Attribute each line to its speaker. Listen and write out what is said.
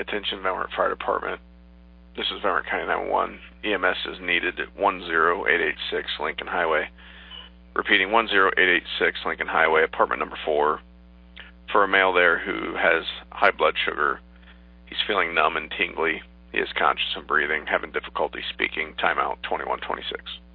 Speaker 1: Attention Van Wert Fire Department. This is Van Wert County 911. EMS is needed at 10886 Lincoln Highway. Repeating, 10886 Lincoln Highway, apartment number 4. For a male there who has high blood sugar. He's feeling numb and tingly. He is conscious and breathing, having difficulty speaking. Timeout 2126.